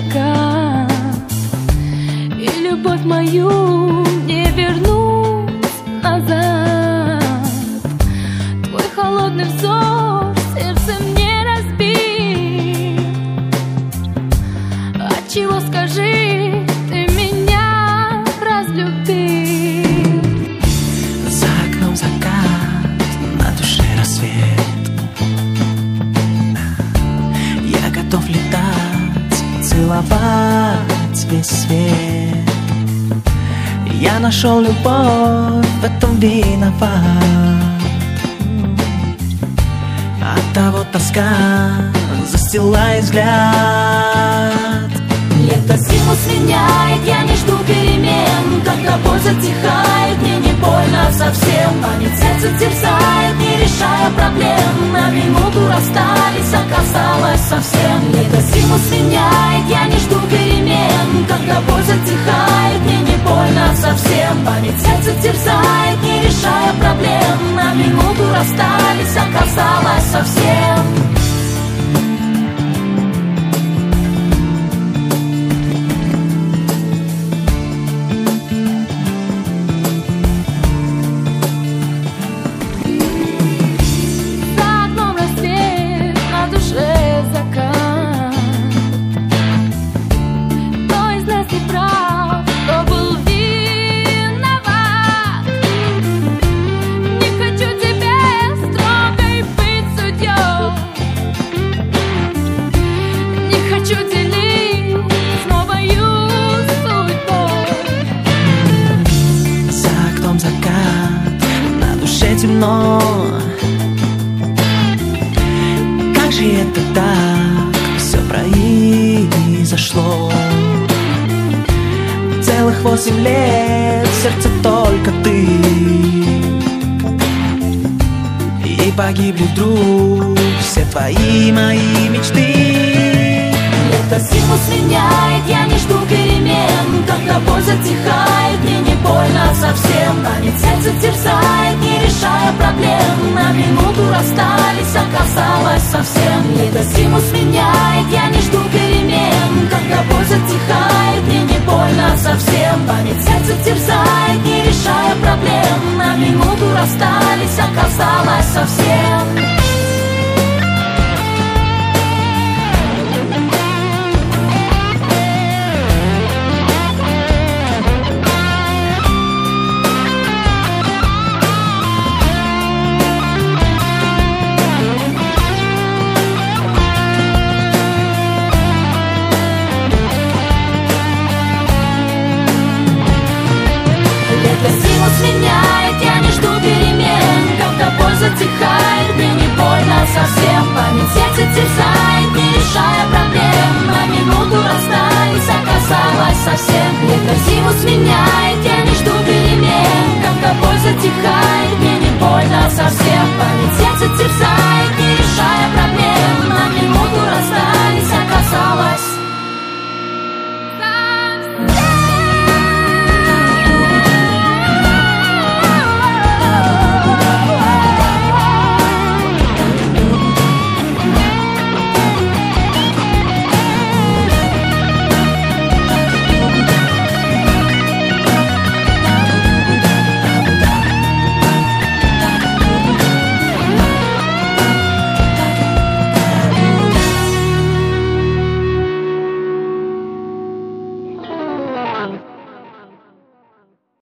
закат, и любовь мою не вернуть назад. Твой холодный взор сердце мне разбил. Отчего, скажи, ты меня разлюбил? За окном закат, на душе рассвет. Я готов летать, целовать весь свет. Я нашел любовь, в этом виноват. Оттого тоска застилает взгляд. Лето зиму сменяет, я не жду перемен. Когда боль затихает, мне не больно совсем. Память сердце терзает, не решая проблем. На минуту расстались, оказалось совсем. Лето зиму сменяет, я не жду перемен. Когда боль затихает, мне не больно совсем. Память сердце терзает, не решая проблем. На минуту расстались, оказалось совсем. Темно. Как же это так все произошло? Целых 8 лет в сердце только ты, и погибли вдруг все твои мои мечты. Лето зиму сменяет, я не жду перемен. Когда боль затихает, мне не больно совсем. Память сердце терзает, не решая проблем. На минуту расстались, оказалось совсем. Лето зиму сменяет, я не жду перемен. Когда боль затихает, мне не больно совсем. Память сердце терзает, не решая проблем. На минуту расстались, оказалось совсем. Сменяет, я не жду перемен. Когда боль затихает, мне не больно совсем. Память сердце терзает, не решая проблем. На минуту расстались, оказалось совсем. Лето зиму сменяет, я не жду перемен. Когда боль затихает,